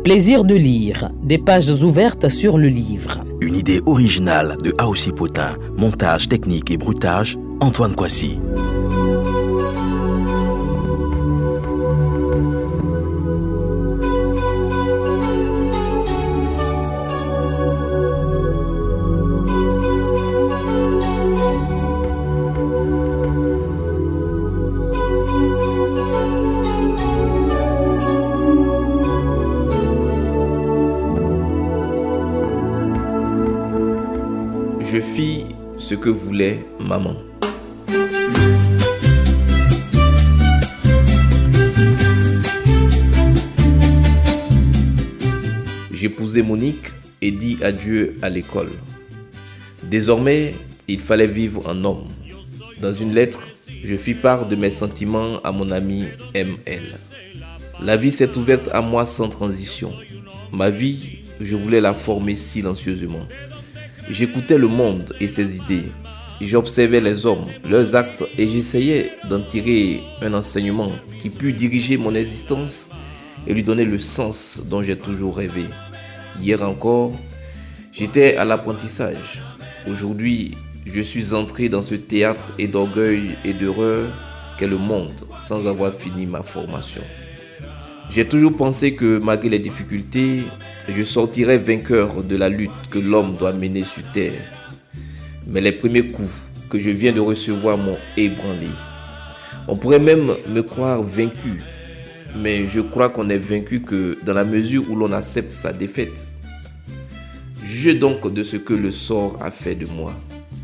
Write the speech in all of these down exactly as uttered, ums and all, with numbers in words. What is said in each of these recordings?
Plaisir de lire, des pages ouvertes sur le livre. Une idée originale de Aoussi Potin, montage technique et bruitage, Antoine Kwasi. Je fis ce que voulait maman. J'épousai Monique et dis adieu à l'école. Désormais, il fallait vivre en homme. Dans une lettre, je fis part de mes sentiments à mon ami M L. La vie s'est ouverte à moi sans transition. Ma vie, je voulais la former silencieusement. J'écoutais le monde et ses idées. J'observais les hommes, leurs actes et j'essayais d'en tirer un enseignement qui pût diriger mon existence et lui donner le sens dont j'ai toujours rêvé. Hier encore, j'étais à l'apprentissage. Aujourd'hui, je suis entré dans ce théâtre et d'orgueil et d'horreur qu'est le monde sans avoir fini ma formation. J'ai toujours pensé que malgré les difficultés, je sortirais vainqueur de la lutte que l'homme doit mener sur terre. Mais les premiers coups que je viens de recevoir m'ont ébranlé. On pourrait même me croire vaincu, mais je crois qu'on est vaincu que dans la mesure où l'on accepte sa défaite. Jugez donc de ce que le sort a fait de moi.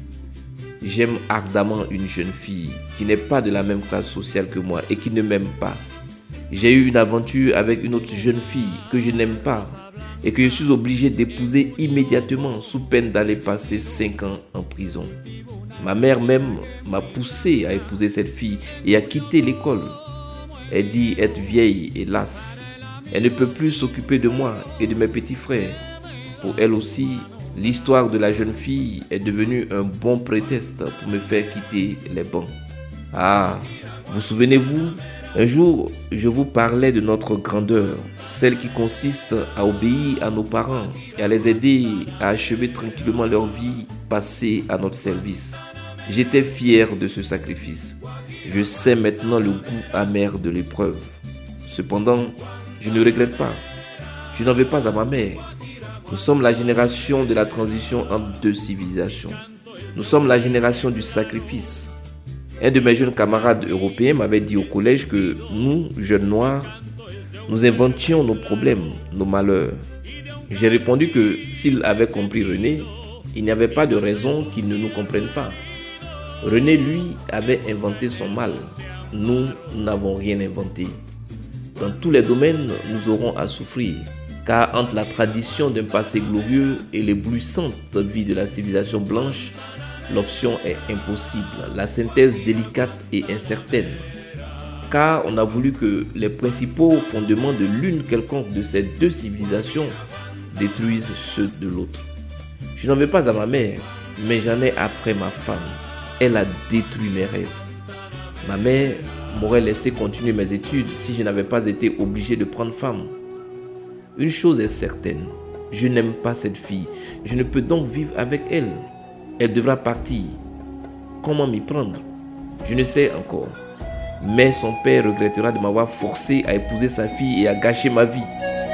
J'aime ardemment une jeune fille qui n'est pas de la même classe sociale que moi et qui ne m'aime pas. J'ai eu une aventure avec une autre jeune fille que je n'aime pas et que je suis obligé d'épouser immédiatement sous peine d'aller passer cinq ans en prison. Ma mère même m'a poussé à épouser cette fille et à quitter l'école. Elle dit être vieille et lasse. Elle ne peut plus s'occuper de moi et de mes petits frères. Pour elle aussi, l'histoire de la jeune fille est devenue un bon prétexte pour me faire quitter les bancs. Ah, vous souvenez-vous ? Un jour, je vous parlais de notre grandeur, celle qui consiste à obéir à nos parents et à les aider à achever tranquillement leur vie passée à notre service. J'étais fier de ce sacrifice. Je sais maintenant le goût amer de l'épreuve. Cependant, je ne regrette pas. Je n'en veux pas à ma mère. Nous sommes la génération de la transition entre deux civilisations. Nous sommes la génération du sacrifice. Un de mes jeunes camarades européens m'avait dit au collège que nous, jeunes noirs, nous inventions nos problèmes, nos malheurs. J'ai répondu que s'il avait compris René, il n'y avait pas de raison qu'il ne nous comprenne pas. René, lui, avait inventé son mal. Nous n'avons rien inventé. Dans tous les domaines, nous aurons à souffrir. Car entre la tradition d'un passé glorieux et l'éblouissante vie de la civilisation blanche, l'option est impossible, la synthèse délicate et incertaine. Car on a voulu que les principaux fondements de l'une quelconque de ces deux civilisations détruisent ceux de l'autre. Je n'en veux pas à ma mère, mais j'en ai après ma femme. Elle a détruit mes rêves. Ma mère m'aurait laissé continuer mes études si je n'avais pas été obligé de prendre femme. Une chose est certaine, je n'aime pas cette fille. Je ne peux donc vivre avec elle. Elle devra partir. Comment m'y prendre? Je ne sais encore. Mais son père regrettera de m'avoir forcé à épouser sa fille et à gâcher ma vie.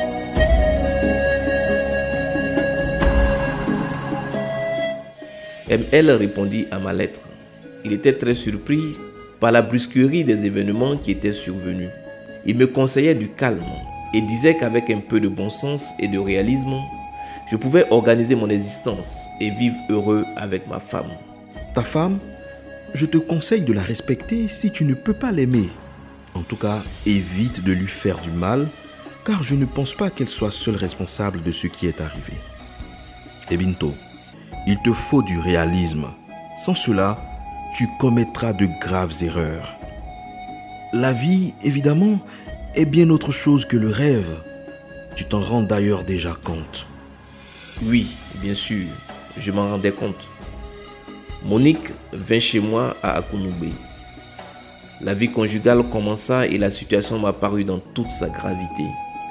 M L répondit à ma lettre. Il était très surpris par la brusquerie des événements qui étaient survenus. Il me conseillait du calme et disait qu'avec un peu de bon sens et de réalisme, je pouvais organiser mon existence et vivre heureux avec ma femme. Ta femme, je te conseille de la respecter si tu ne peux pas l'aimer. En tout cas, évite de lui faire du mal, car je ne pense pas qu'elle soit seule responsable de ce qui est arrivé. Et Binto, il te faut du réalisme. Sans cela, tu commettras de graves erreurs. La vie, évidemment, est bien autre chose que le rêve. Tu t'en rends d'ailleurs déjà compte. Oui, bien sûr, je m'en rendais compte. Monique vint chez moi à Akunube. La vie conjugale commença et la situation m'a paru dans toute sa gravité.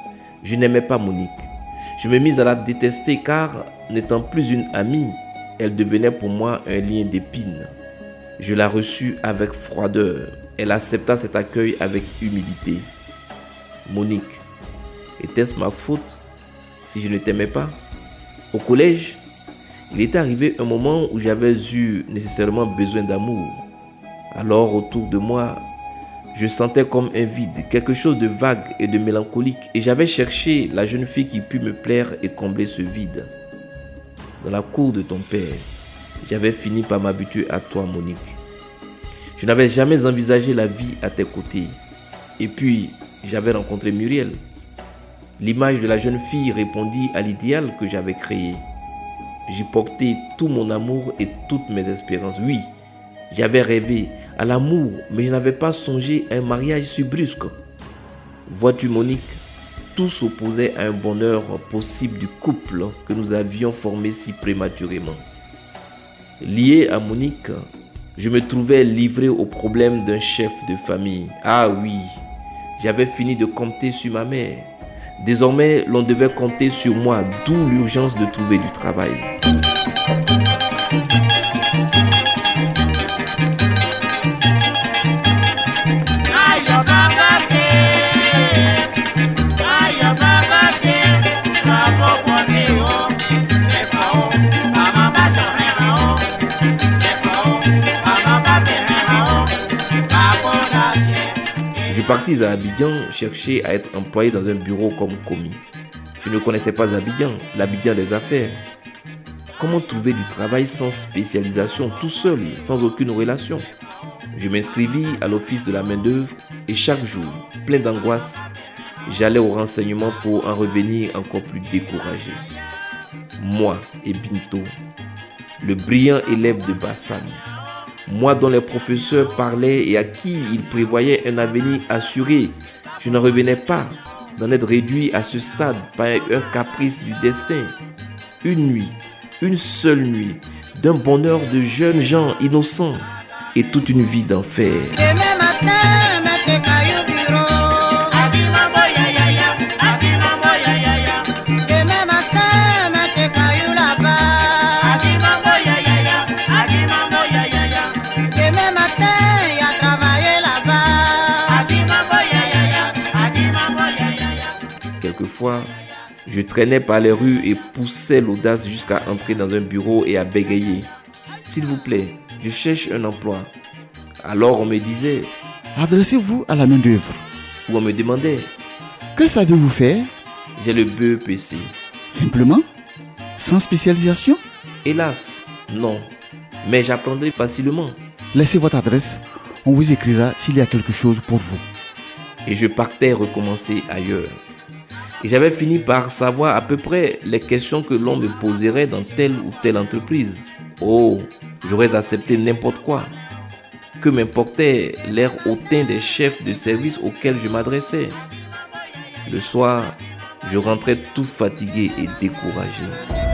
Je n'aimais pas Monique. Je me mis à la détester car, n'étant plus une amie, elle devenait pour moi un lien d'épines. Je la reçus avec froideur. Elle accepta cet accueil avec humilité. Monique, était-ce ma faute si je ne t'aimais pas? Au collège, il était arrivé un moment où j'avais eu nécessairement besoin d'amour. Alors autour de moi, je sentais comme un vide, quelque chose de vague et de mélancolique, et j'avais cherché la jeune fille qui put me plaire et combler ce vide. Dans la cour de ton père, j'avais fini par m'habituer à toi, Monique. Je n'avais jamais envisagé la vie à tes côtés. Et puis, j'avais rencontré Muriel. L'image de la jeune fille répondit à l'idéal que j'avais créé. J'y portais tout mon amour et toutes mes espérances. Oui, j'avais rêvé à l'amour, mais je n'avais pas songé à un mariage si brusque. Vois-tu, Monique, tout s'opposait à un bonheur possible du couple que nous avions formé si prématurément. Lié à Monique, je me trouvais livré aux problèmes d'un chef de famille. Ah oui, j'avais fini de compter sur ma mère. Désormais, l'on devait compter sur moi, d'où l'urgence de trouver du travail. Je partis à Abidjan chercher à être employé dans un bureau comme commis. Je ne connaissais pas Abidjan, l'Abidjan des affaires. Comment trouver du travail sans spécialisation, tout seul, sans aucune relation? Je m'inscrivis à l'office de la main-d'œuvre et chaque jour, plein d'angoisse, j'allais au renseignement pour en revenir encore plus découragé. Moi et Binto, le brillant élève de Bassam, moi dont les professeurs parlaient et à qui ils prévoyaient un avenir assuré, je n'en revenais pas d'en être réduit à ce stade par un caprice du destin. Une nuit, une seule nuit, d'un bonheur de jeunes gens innocents et toute une vie d'enfer. Demain matin, mets tes cailloux au bureau. Demain matin, mets tes cailloux là-bas. Demain matin, y a travaillé là-bas. Quelquefois, je traînais par les rues et poussais l'audace jusqu'à entrer dans un bureau et à bégayer. S'il vous plaît, je cherche un emploi. Alors on me disait, adressez-vous à la main-d'œuvre. ou on me demandait, Que savez-vous faire? j'ai le B E P C. Simplement? Sans spécialisation? Hélas, non, mais j'apprendrai facilement. Laissez votre adresse. On vous écrira s'il y a quelque chose pour vous. Et je partais recommencer ailleurs. Et j'avais fini par savoir à peu près les questions que l'on me poserait dans telle ou telle entreprise. Oh, j'aurais accepté n'importe quoi. Que m'importait l'air hautain des chefs de service auxquels je m'adressais. Le soir, je rentrais tout fatigué et découragé.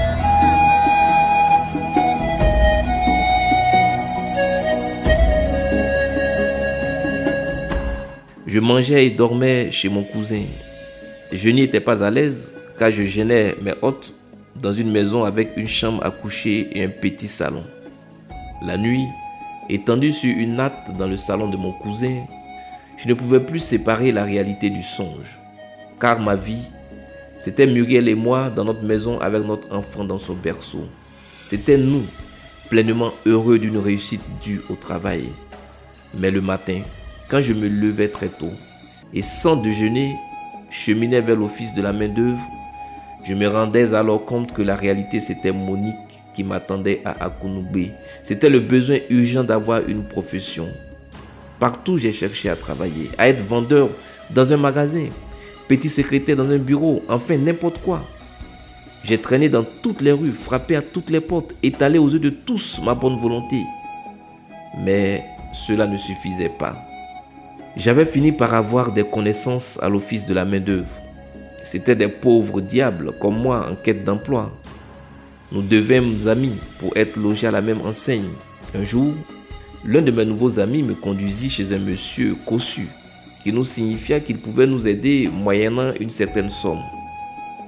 Je mangeais et dormais chez mon cousin. Je n'y étais pas à l'aise car je gênais mes hôtes dans une maison avec une chambre à coucher et un petit salon. La nuit, étendu sur une natte dans le salon de mon cousin, je ne pouvais plus séparer la réalité du songe. Car ma vie, c'était Muriel et moi dans notre maison avec notre enfant dans son berceau. C'était nous, pleinement heureux d'une réussite due au travail. Mais le matin, quand je me levais très tôt et sans déjeuner, cheminais vers l'office de la main-d'œuvre, je me rendais alors compte que la réalité c'était Monique qui m'attendait à Akounoubé. C'était le besoin urgent d'avoir une profession. Partout j'ai cherché à travailler, à être vendeur dans un magasin, petit secrétaire dans un bureau, enfin n'importe quoi. J'ai traîné dans toutes les rues, frappé à toutes les portes, étalé aux yeux de tous ma bonne volonté. Mais cela ne suffisait pas. J'avais fini par avoir des connaissances à l'office de la main-d'œuvre. C'étaient des pauvres diables comme moi en quête d'emploi. Nous devînmes amis pour être logés à la même enseigne. Un jour, l'un de mes nouveaux amis me conduisit chez un monsieur cossu qui nous signifia qu'il pouvait nous aider moyennant une certaine somme.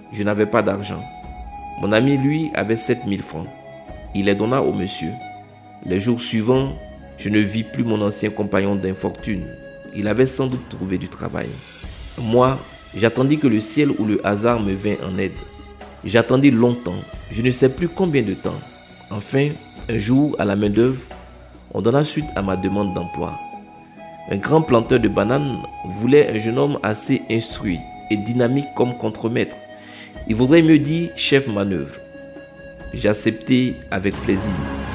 Je n'avais pas d'argent. Mon ami, lui, avait sept mille francs. Il les donna au monsieur. Les jours suivants, je ne vis plus mon ancien compagnon d'infortune. Il avait sans doute trouvé du travail. Moi, j'attendis que le ciel ou le hasard me vînt en aide. J'attendis longtemps, je ne sais plus combien de temps. Enfin, un jour, à la main-d'œuvre, on donna suite à ma demande d'emploi. Un grand planteur de bananes voulait un jeune homme assez instruit et dynamique comme contremaître. Il vaudrait mieux dire chef manœuvre. J'acceptai avec plaisir.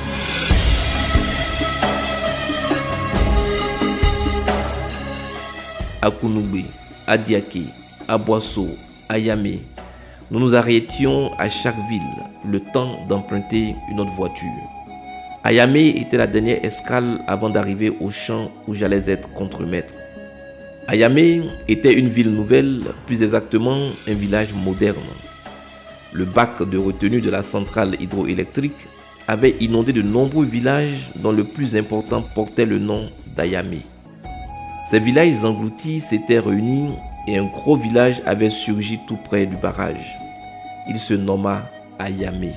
À Kounoubé, à Diaké, à Boisseau, à Yamé, nous nous arrêtions à chaque ville, le temps d'emprunter une autre voiture. À Yamé était la dernière escale avant d'arriver au champ où j'allais être contremaître. À Yamé était une ville nouvelle, plus exactement un village moderne. Le bac de retenue de la centrale hydroélectrique avait inondé de nombreux villages dont le plus important portait le nom d'Ayamé. Ces villages engloutis s'étaient réunis et un gros village avait surgi tout près du barrage. Il se nomma Ayamé.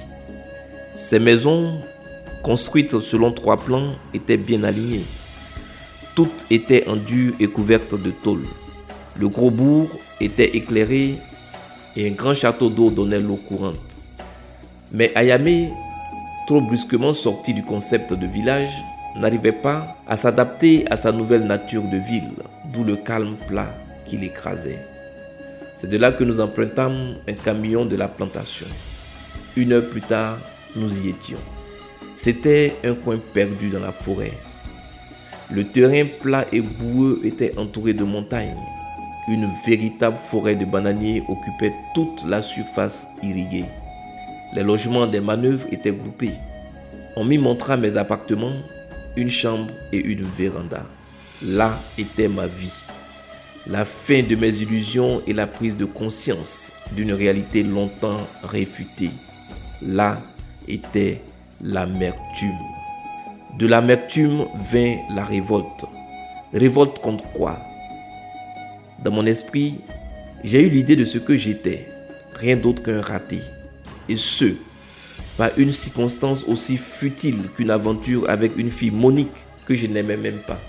Ces maisons, construites selon trois plans, étaient bien alignées. Toutes étaient en dur et couvertes de tôle. Le gros bourg était éclairé et un grand château d'eau donnait l'eau courante. Mais Ayamé, trop brusquement sorti du concept de village, n'arrivait pas à s'adapter à sa nouvelle nature de ville, d'où le calme plat qui l'écrasait. C'est de là que nous empruntâmes un camion de la plantation. Une heure plus tard, nous y étions. C'était un coin perdu dans la forêt. Le terrain plat et boueux était entouré de montagnes. Une véritable forêt de bananiers occupait toute la surface irriguée. Les logements des manœuvres étaient groupés. On m'y montra mes appartements, une chambre et une véranda. Là était ma vie. La fin de mes illusions et la prise de conscience d'une réalité longtemps réfutée. Là était l'amertume. De l'amertume vint la révolte. Révolte contre quoi? Dans mon esprit, j'ai eu l'idée de ce que j'étais, rien d'autre qu'un raté. Et ce, par une circonstance aussi futile qu'une aventure avec une fille, Monique, que je n'aimais même pas.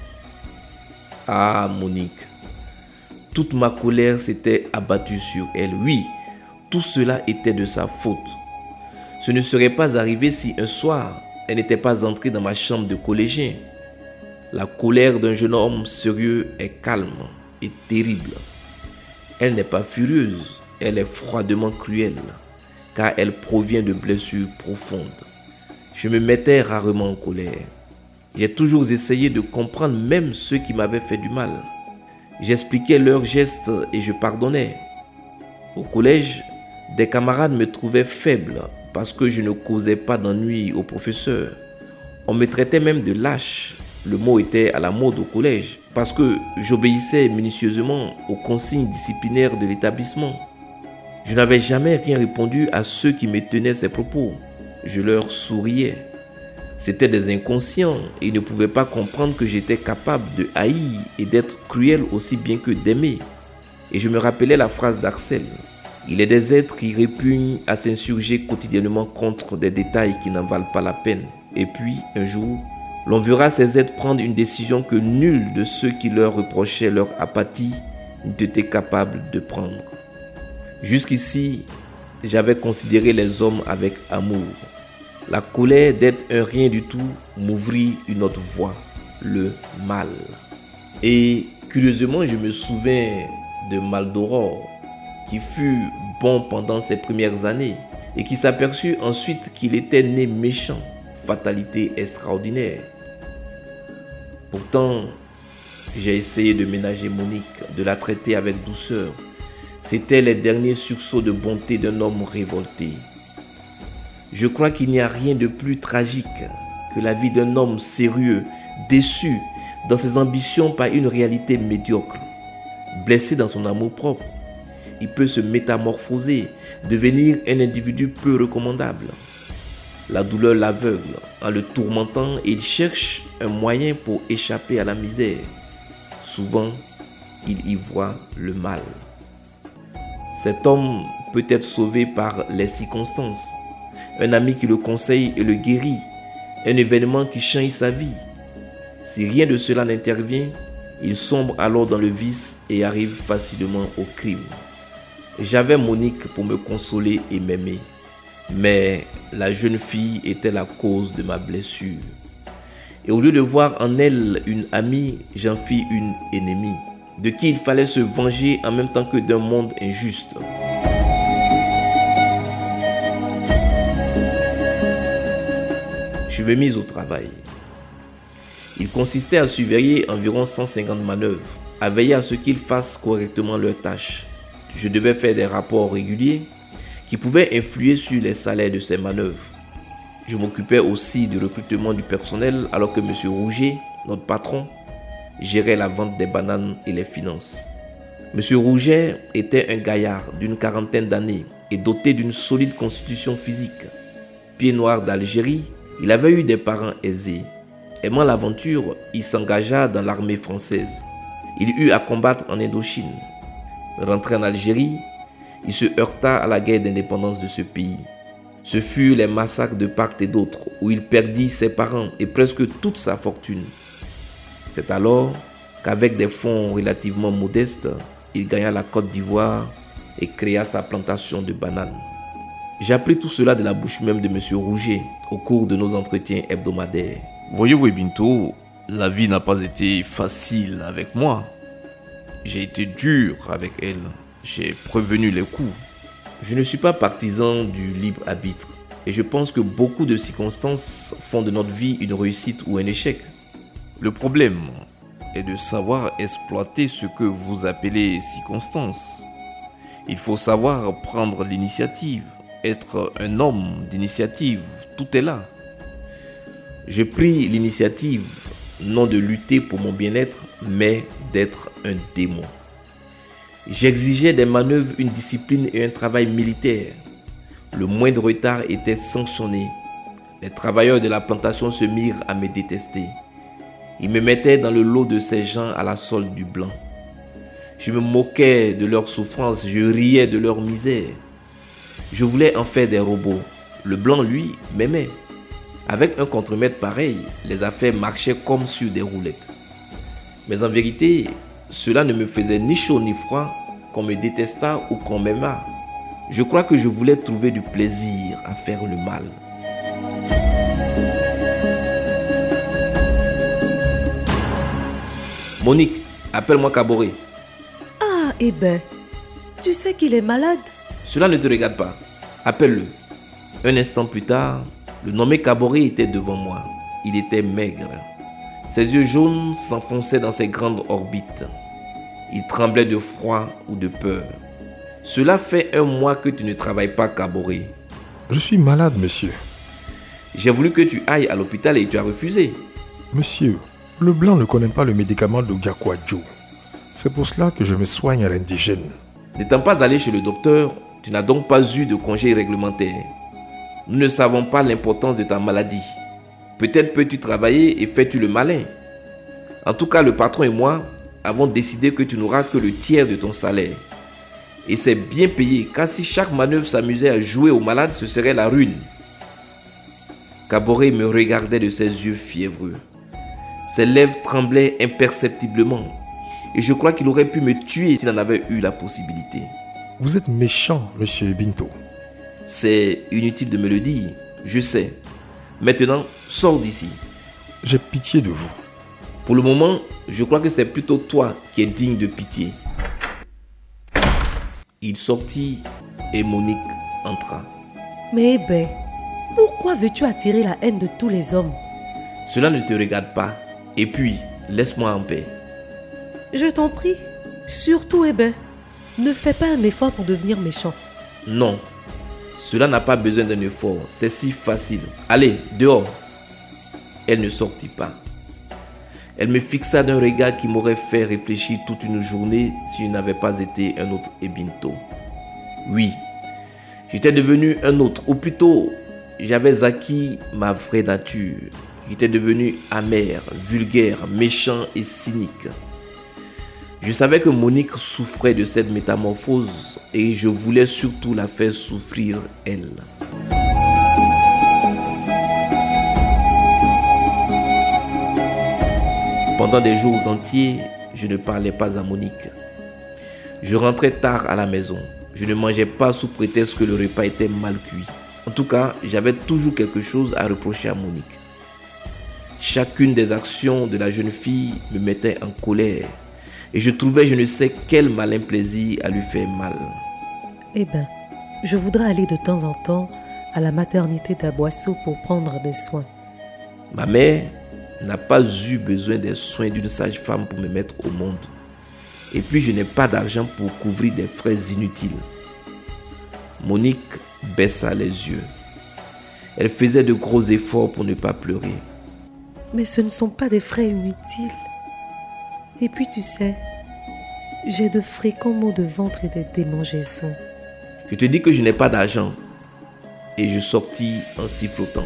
Ah, Monique. Toute ma colère s'était abattue sur elle. Oui, tout cela était de sa faute. Ce ne serait pas arrivé si un soir, elle n'était pas entrée dans ma chambre de collégien. La colère d'un jeune homme sérieux est calme et terrible. Elle n'est pas furieuse, elle est froidement cruelle, car elle provient de blessures profondes. Je me mettais rarement en colère. J'ai toujours essayé de comprendre même ceux qui m'avaient fait du mal. J'expliquais leurs gestes et je pardonnais. Au collège, des camarades me trouvaient faible parce que je ne causais pas d'ennui au professeur. On me traitait même de lâche. Le mot était à la mode au collège parce que j'obéissais minutieusement aux consignes disciplinaires de l'établissement. Je n'avais jamais rien répondu à ceux qui me tenaient ces propos. Je leur souriais. C'étaient des inconscients et ils ne pouvaient pas comprendre que j'étais capable de haïr et d'être cruel aussi bien que d'aimer. Et je me rappelais la phrase d'Arcel. Il est des êtres qui répugnent à s'insurger quotidiennement contre des détails qui n'en valent pas la peine. Et puis, un jour, l'on verra ces êtres prendre une décision que nul de ceux qui leur reprochaient leur apathie n'était capable de prendre. Jusqu'ici, j'avais considéré les hommes avec amour. La colère d'être un rien du tout m'ouvrit une autre voie, le mal. Et curieusement, je me souviens de Maldoror, qui fut bon pendant ses premières années et qui s'aperçut ensuite qu'il était né méchant, fatalité extraordinaire. Pourtant, j'ai essayé de ménager Monique, de la traiter avec douceur. C'était les derniers sursauts de bonté d'un homme révolté. Je crois qu'il n'y a rien de plus tragique que la vie d'un homme sérieux, déçu dans ses ambitions par une réalité médiocre. Blessé dans son amour-propre, il peut se métamorphoser, devenir un individu peu recommandable. La douleur l'aveugle. En le tourmentant, il cherche un moyen pour échapper à la misère. Souvent, il y voit le mal. Cet homme peut être sauvé par les circonstances. Un ami qui le conseille et le guérit. Un événement qui change sa vie. Si rien de cela n'intervient, il sombre alors dans le vice et arrive facilement au crime. J'avais Monique pour me consoler et m'aimer. Mais la jeune fille était la cause de ma blessure. Et au lieu de voir en elle une amie, j'en fis une ennemie, de qui il fallait se venger en même temps que d'un monde injuste. Je me mis au travail. Il consistait à surveiller environ cent cinquante manœuvres, à veiller à ce qu'ils fassent correctement leurs tâches. Je devais faire des rapports réguliers qui pouvaient influer sur les salaires de ces manœuvres. Je m'occupais aussi du recrutement du personnel alors que M. Rouget, notre patron, gérait la vente des bananes et les finances. M. Rouget était un gaillard d'une quarantaine d'années et doté d'une solide constitution physique. Pied noir d'Algérie, il avait eu des parents aisés. Aimant l'aventure, il s'engagea dans l'armée française. Il eut à combattre en Indochine. Rentré en Algérie, il se heurta à la guerre d'indépendance de ce pays. Ce furent les massacres de part et d'autre où il perdit ses parents et presque toute sa fortune. C'est alors qu'avec des fonds relativement modestes, il gagna la Côte d'Ivoire et créa sa plantation de bananes. J'ai appris tout cela de la bouche même de M. Rouget au cours de nos entretiens hebdomadaires. Voyez-vous, Ebinto, la vie n'a pas été facile avec moi. J'ai été dur avec elle. J'ai prévenu les coups. Je ne suis pas partisan du libre arbitre et je pense que beaucoup de circonstances font de notre vie une réussite ou un échec. Le problème est de savoir exploiter ce que vous appelez circonstances. Il faut savoir prendre l'initiative, être un homme d'initiative, tout est là. Je pris l'initiative non de lutter pour mon bien-être, mais d'être un démon. J'exigeais des manœuvres, une discipline et un travail militaire. Le moindre retard était sanctionné. Les travailleurs de la plantation se mirent à me détester. Ils me mettaient dans le lot de ces gens à la solde du blanc. Je me moquais de leurs souffrances, je riais de leur misère. Je voulais en faire des robots. Le blanc, lui, m'aimait. Avec un contremaître pareil, les affaires marchaient comme sur des roulettes. Mais en vérité, cela ne me faisait ni chaud ni froid, qu'on me détestât ou qu'on m'aimât. Je crois que je voulais trouver du plaisir à faire le mal. Monique, appelle-moi Kaboré. Ah, eh ben, tu sais qu'il est malade. Cela ne te regarde pas. Appelle-le. Un instant plus tard, le nommé Kaboré était devant moi. Il était maigre. Ses yeux jaunes s'enfonçaient dans ses grandes orbites. Il tremblait de froid ou de peur. Cela fait un mois que tu ne travailles pas, Kaboré. Je suis malade, monsieur. J'ai voulu que tu ailles à l'hôpital et tu as refusé. Monsieur, le blanc ne connaît pas le médicament de Gakwadjo. C'est pour cela que je me soigne à l'indigène. N'étant pas allé chez le docteur, tu n'as donc pas eu de congé réglementaire. Nous ne savons pas l'importance de ta maladie. Peut-être peux-tu travailler et fais-tu le malin. En tout cas, le patron et moi avons décidé que tu n'auras que le tiers de ton salaire. Et c'est bien payé, car si chaque manœuvre s'amusait à jouer au malade, ce serait la ruine. Kaboré me regardait de ses yeux fiévreux. Ses lèvres tremblaient imperceptiblement. Et je crois qu'il aurait pu me tuer s'il en avait eu la possibilité. Vous êtes méchant, monsieur Binto. C'est inutile de me le dire, je sais. Maintenant, sors d'ici. J'ai pitié de vous. Pour le moment, je crois que c'est plutôt toi qui es digne de pitié. Il sortit et Monique entra. Mais eh ben, pourquoi veux-tu attirer la haine de tous les hommes? Cela ne te regarde pas. Et puis, laisse-moi en paix. Je t'en prie. Surtout, eh ben, ne fais pas un effort pour devenir méchant. Non, cela n'a pas besoin d'un effort. C'est si facile. Allez, dehors. Elle ne sortit pas. Elle me fixa d'un regard qui m'aurait fait réfléchir toute une journée si je n'avais pas été un autre Ebinto. Oui, j'étais devenu un autre, ou plutôt, j'avais acquis ma vraie nature. J'étais devenu amer, vulgaire, méchant et cynique. Je savais que Monique souffrait de cette métamorphose et je voulais surtout la faire souffrir elle. Pendant des jours entiers, je ne parlais pas à Monique. Je rentrais tard à la maison. Je ne mangeais pas sous prétexte que le repas était mal cuit. En tout cas, j'avais toujours quelque chose à reprocher à Monique. Chacune des actions de la jeune fille me mettait en colère. Et je trouvais je ne sais quel malin plaisir à lui faire mal. Eh ben, je voudrais aller de temps en temps à la maternité d'Aboisseau pour prendre des soins. Ma mère n'a pas eu besoin des soins d'une sage-femme pour me mettre au monde. Et puis je n'ai pas d'argent pour couvrir des frais inutiles. Monique baissa les yeux. Elle faisait de gros efforts pour ne pas pleurer. Mais ce ne sont pas des frais inutiles. Et puis tu sais, j'ai de fréquents maux de ventre et des démangeaisons. Je te dis que je n'ai pas d'argent. Et je sortis en sifflotant.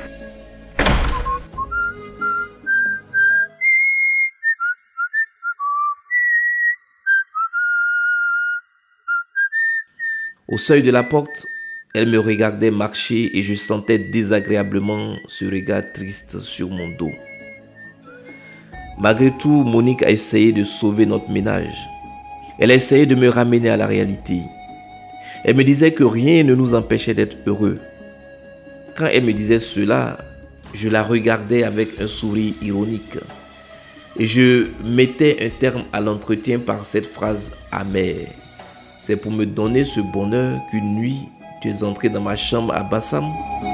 Au seuil de la porte, elle me regardait marcher et je sentais désagréablement ce regard triste sur mon dos. Malgré tout, Monique a essayé de sauver notre ménage. Elle a essayé de me ramener à la réalité. Elle me disait que rien ne nous empêchait d'être heureux. Quand elle me disait cela, je la regardais avec un sourire ironique. Et je mettais un terme à l'entretien par cette phrase amère. C'est pour me donner ce bonheur qu'une nuit, tu es entré dans ma chambre à Bassam.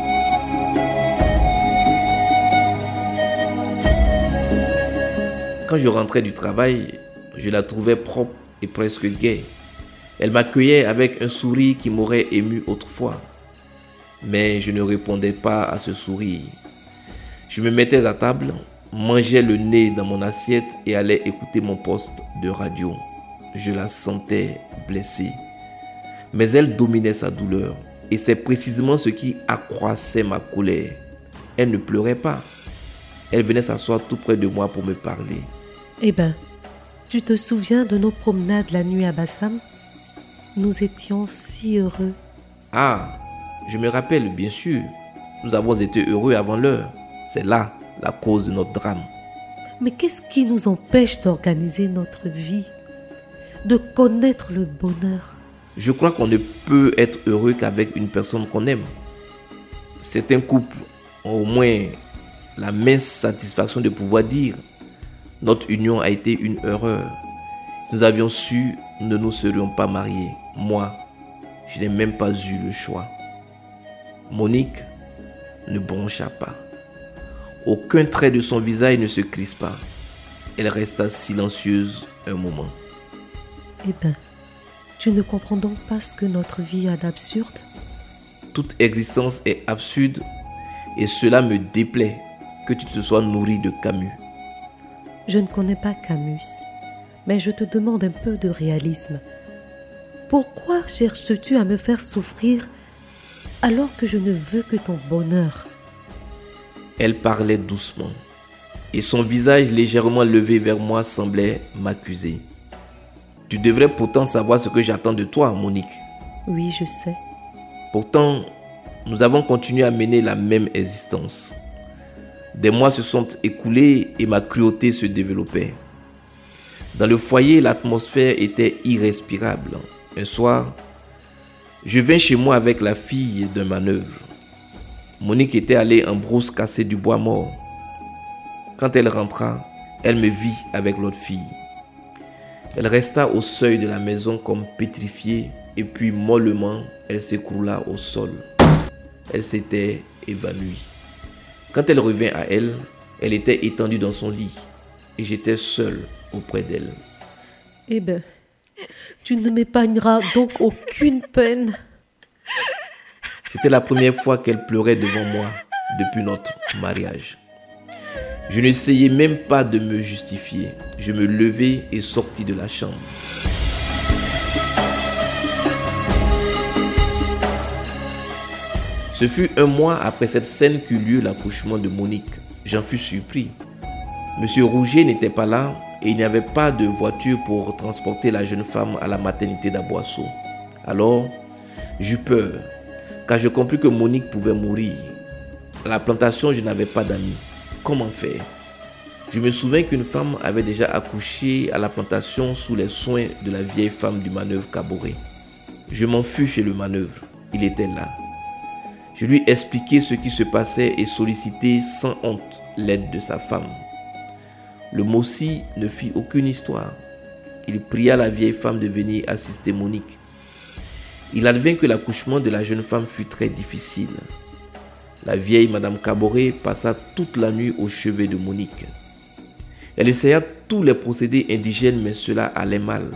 Quand je rentrais du travail, je la trouvais propre et presque gaie. Elle m'accueillait avec un sourire qui m'aurait ému autrefois. Mais je ne répondais pas à ce sourire. Je me mettais à table, mangeais le nez dans mon assiette et allais écouter mon poste de radio. Je la sentais blessée. Mais elle dominait sa douleur. Et c'est précisément ce qui accroissait ma colère. Elle ne pleurait pas. Elle venait s'asseoir tout près de moi pour me parler. Eh ben, tu te souviens de nos promenades la nuit à Bassam? Nous étions si heureux. Ah, je me rappelle, bien sûr. Nous avons été heureux avant l'heure. C'est là la cause de notre drame. Mais qu'est-ce qui nous empêche d'organiser notre vie, de connaître le bonheur? Je crois qu'on ne peut être heureux qu'avec une personne qu'on aime. Certains couples ont au moins la mince satisfaction de pouvoir dire « Notre union a été une erreur. Si nous avions su, nous ne nous serions pas mariés. Moi, je n'ai même pas eu le choix. » Monique ne broncha pas. Aucun trait de son visage ne se crispa. Elle resta silencieuse un moment. Eh ben, tu ne comprends donc pas ce que notre vie a d'absurde? Toute existence est absurde et cela me déplaît que tu te sois nourri de Camus. Je ne connais pas Camus, mais je te demande un peu de réalisme. Pourquoi cherches-tu à me faire souffrir alors que je ne veux que ton bonheur? Elle parlait doucement et son visage légèrement levé vers moi semblait m'accuser. Tu devrais pourtant savoir ce que j'attends de toi, Monique. Oui, je sais. Pourtant, nous avons continué à mener la même existence. Des mois se sont écoulés et ma cruauté se développait. Dans le foyer, l'atmosphère était irrespirable. Un soir, je vins chez moi avec la fille d'un manœuvre. Monique était allée en brousse casser du bois mort. Quand elle rentra, elle me vit avec l'autre fille. Elle resta au seuil de la maison comme pétrifiée et puis mollement, elle s'écroula au sol. Elle s'était évanouie. Quand elle revint à elle, elle était étendue dans son lit et j'étais seul auprès d'elle. Eh ben, tu ne m'épargneras donc aucune peine. C'était la première fois qu'elle pleurait devant moi depuis notre mariage. Je n'essayais même pas de me justifier. Je me levai et sortis de la chambre. Ce fut un mois après cette scène qu'eut lieu l'accouchement de Monique. J'en fus surpris. Monsieur Rouget n'était pas là et il n'y avait pas de voiture pour transporter la jeune femme à la maternité d'Aboisseau. Alors, j'eus peur, car je compris que Monique pouvait mourir. À la plantation, je n'avais pas d'amis. Comment faire? Je me souviens qu'une femme avait déjà accouché à la plantation sous les soins de la vieille femme du manœuvre Caboret. Je m'en fus chez le manœuvre. Il était là. Je lui expliquai ce qui se passait et sollicitai sans honte l'aide de sa femme. Le Mossi ne fit aucune histoire. Il pria la vieille femme de venir assister Monique. Il advint que l'accouchement de la jeune femme fut très difficile. La vieille Madame Caboret passa toute la nuit au chevet de Monique. Elle essaya tous les procédés indigènes, mais cela allait mal.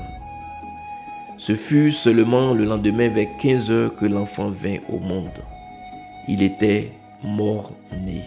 Ce fut seulement le lendemain vers quinze heures que l'enfant vint au monde. Il était mort-né.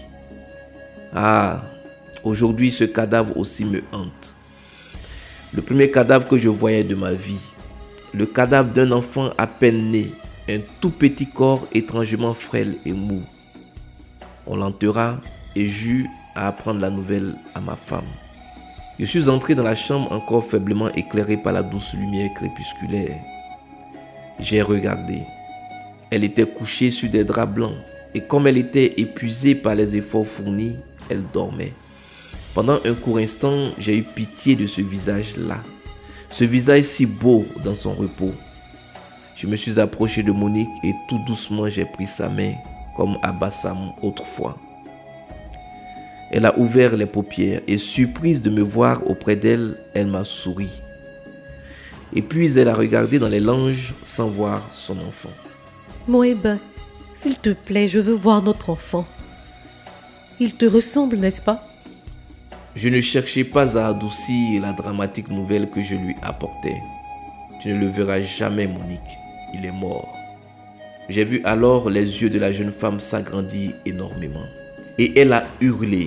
Ah, aujourd'hui ce cadavre aussi me hante. Le premier cadavre que je voyais de ma vie. Le cadavre d'un enfant à peine né, un tout petit corps étrangement frêle et mou. On l'enterra et j'eus à apprendre la nouvelle à ma femme. Je suis entré dans la chambre encore faiblement éclairée par la douce lumière crépusculaire. J'ai regardé. Elle était couchée sur des draps blancs et comme elle était épuisée par les efforts fournis, elle dormait. Pendant un court instant, j'ai eu pitié de ce visage-là. Ce visage si beau dans son repos. Je me suis approché de Monique et tout doucement j'ai pris sa main comme à Bassam autrefois. Elle a ouvert les paupières et surprise de me voir auprès d'elle, elle m'a souri. Et puis elle a regardé dans les langes sans voir son enfant. Moïba, s'il te plaît, je veux voir notre enfant. Il te ressemble, n'est-ce pas? Je ne cherchais pas à adoucir la dramatique nouvelle que je lui apportais. Tu ne le verras jamais, Monique. Il est mort. J'ai vu alors les yeux de la jeune femme s'agrandir énormément. Et elle a hurlé.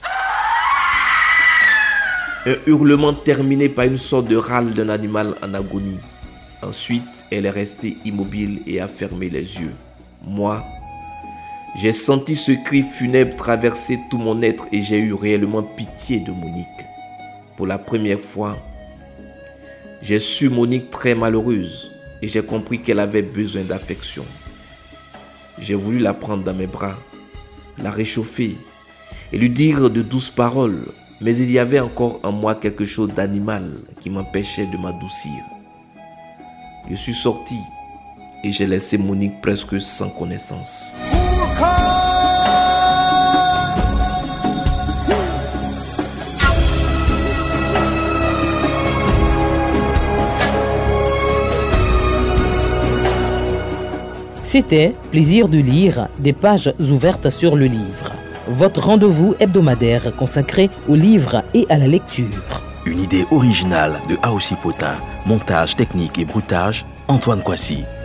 Un hurlement terminé par une sorte de râle d'un animal en agonie. Ensuite, elle est restée immobile et a fermé les yeux. Moi, j'ai senti ce cri funèbre traverser tout mon être et j'ai eu réellement pitié de Monique. Pour la première fois, j'ai su Monique très malheureuse et j'ai compris qu'elle avait besoin d'affection. J'ai voulu la prendre dans mes bras, la réchauffer et lui dire de douces paroles, mais il y avait encore en moi quelque chose d'animal qui m'empêchait de m'adoucir. Je suis sorti et j'ai laissé Monique presque sans connaissance. C'était Plaisir de lire, des pages ouvertes sur le livre. Votre rendez-vous hebdomadaire consacré au livre et à la lecture. Une idée originale de Aoussi Potin. Montage technique et bruitage, Antoine Kwasi.